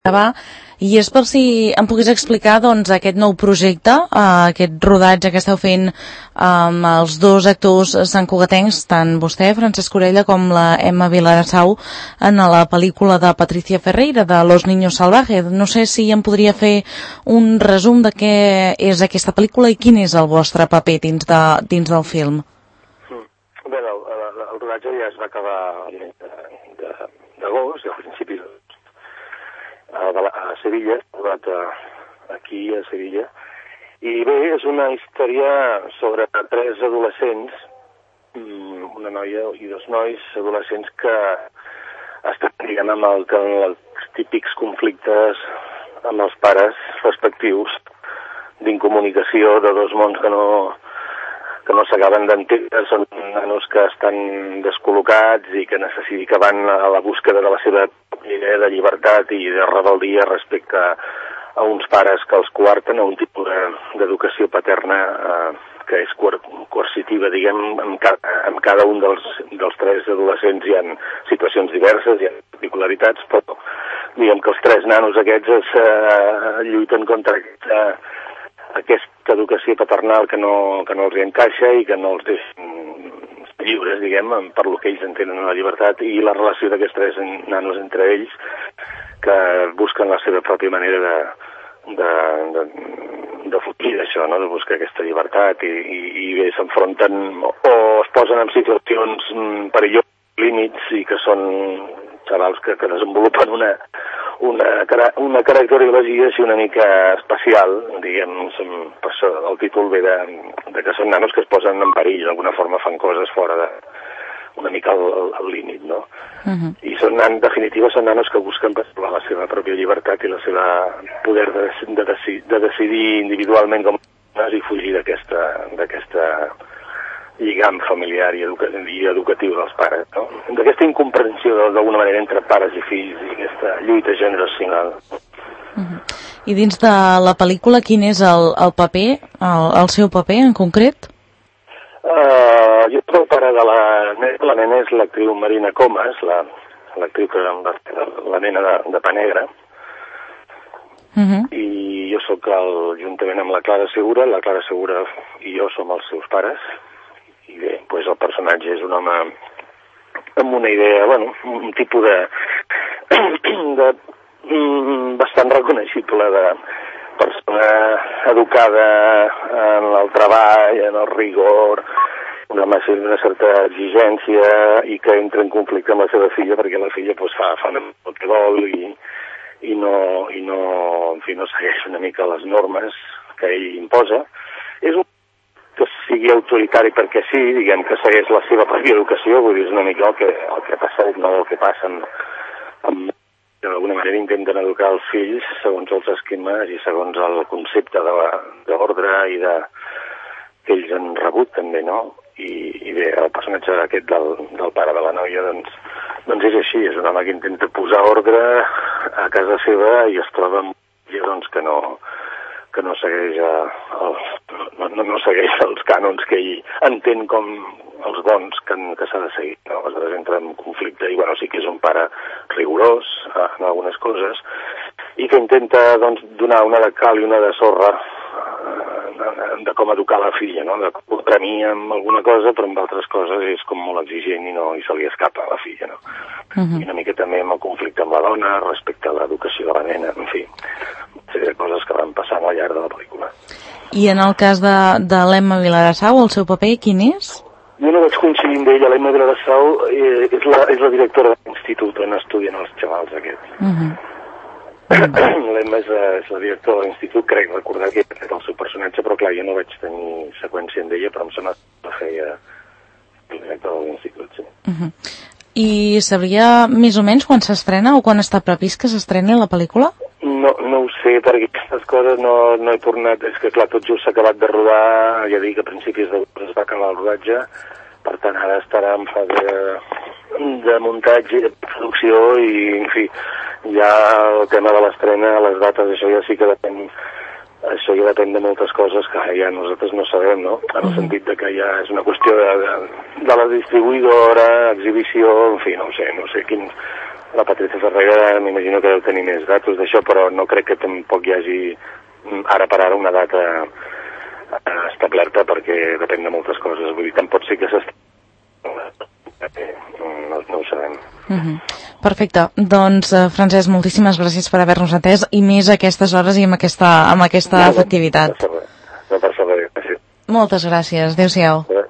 acabar, i és per si em pogués explicar doncs aquest nou projecte, aquest rodatge que esteu fent amb els dos actors santcugatencs, tant vostè, Francesc Orella, com la Emma Vilarassau, en la pel·lícula de Patricia Ferreira, de Los Niños Salvajes. No sé si em podria fer un resum de què és aquesta pel·lícula i quin és el vostre paper dins del film. Bé, el rodatge ja es va acabar al mes d'agost, i al principi a Sevilla, rodat aquí a Sevilla, i bé, és una història sobre 3 adolescents, una noia i 2 nois adolescents que estan, diguem, amb els típics conflictes amb els pares respectius d'incomunicació de 2 mons que no s'acaben d'entendre. Són nanos que estan descol·locats i que van a la búsqueda de la seva idea de llibertat i de rebeldia respecte a uns pares que els coarten, a un tipus d'educació paterna que és coercitiva, diguem, en cada un dels 3 adolescents hi ha situacions diverses, hi ha particularitats, però diguem que els 3 nanos aquests lluiten contra aquesta educació paternal que no els encaixa i que no els deixen lliures, diguem, per lo que ells entenen la llibertat, i la relació d'aquests 3 nanos entre ells que busquen la seva pròpia manera de fugir d'això, no? De buscar aquesta llibertat i bé, s'enfronten o es posen en situacions perilloses, límits, i que són xavals que desenvolupen una caracterologia així una mica especial, diguem, per això el títol ve de que són nanos que es posen en perill, d'alguna forma fan coses fora una mica al límit, no? I en definitiva són nanos que busquen la seva pròpia llibertat i la seva poder de decidir individualment com i fugir d'aquesta lligam familiar i educatiu dels pares, no? D'aquesta incomprensió d'alguna manera entre pares i fills i aquesta lluita generacional. I dins de la pel·lícula quin és el paper, el seu paper en concret? Jo soc el pare de la nena és l'actriu Marina Comas, l'actriu que va fer la nena de Pa Negre, i jo sóc juntament amb la Clara Segura i jo som els seus pares, i bé, doncs el personatge és un home amb una idea, bueno, un tipus de bastant reconeixible de persona educada en el treball, en el rigor, una certa exigència, i que entra en conflicte amb la seva filla perquè la filla fa el que vol i no segueix una mica les normes que ell imposa. És un que sigui autoritari perquè sí, diguem que segueix la seva pròpia educació, vull dir, és una mica el que passa, no el que passa d'alguna manera intenten educar els fills segons els esquemes i segons el concepte d'ordre i que ells han rebut també, no? I bé, el personatge aquest del pare de la noia doncs és així, és un home que intenta posar ordre a casa seva i es troba amb que no segueix no segueix els cànons que ell entén com els bons que s'ha de seguir, no? Aleshores entra en conflicte i bueno, sí que és un pare rigorós en algunes coses i que intenta doncs donar una de cal i una de sorra de com educar la filla, no? De premir amb alguna cosa, però amb altres coses és com molt exigent i se li escapa a la filla, no? I una mica també amb el conflicte amb la dona respecte a l'educació de la nena, en fi, de coses que van passant al llarg de la pel·lícula. I en el cas de l'Emma Vilarassau, el seu paper quin és? Jo no vaig coincidir amb ella. L'Emma Vilarassau és la directora de l'institut on estudien els xavals aquests. L'Emma és la directora de l'institut, crec recordar que era el seu personatge, però clar, jo no vaig tenir seqüència amb ella, però em sembla que feia el director de l'institut, sí. I sabria més o menys quan s'estrena o quan està previst que s'estreni la pel·lícula? No ho sé, perquè aquestes coses no he tornat, és que clar, tot just s'ha acabat de rodar, ja dic, a principis d'agost es va acabar el rodatge, per tant ara estarà en fase de muntatge i de producció i, en fi, ja el tema de l'estrena, les dates, això ja sí que depèn, això ja depèn de moltes coses que ja nosaltres no sabem, no? En el sentit de que ja és una qüestió de la distribuïdora, exhibició, en fi, no sé La Patricia Ferreira m'imagino que deu tenir més datos d'això, però no crec que tampoc hi hagi ara per ara una data establerta, perquè depèn de moltes coses. Vull dir, tant pot ser que no ho sabem. Perfecte. Doncs, Francesc, moltíssimes gràcies per haver-nos atès, i més a aquestes hores i amb aquesta efectivitat. No passa res. Moltes gràcies. Adéu-siau.